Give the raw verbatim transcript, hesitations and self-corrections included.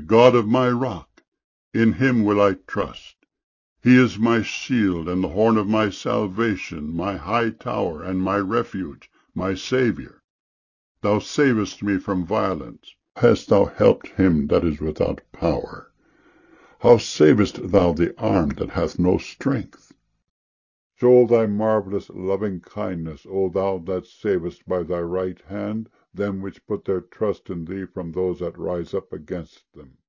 God of my rock, in him will I trust. He is my shield, and the horn of my salvation, my high tower, and my refuge, my Saviour. Thou savest me from violence. Hast thou helped him that is without power? How savest thou the arm that hath no strength? Show thy marvellous loving kindness, O thou that savest by thy right hand them which put their trust in thee from those that rise up against them.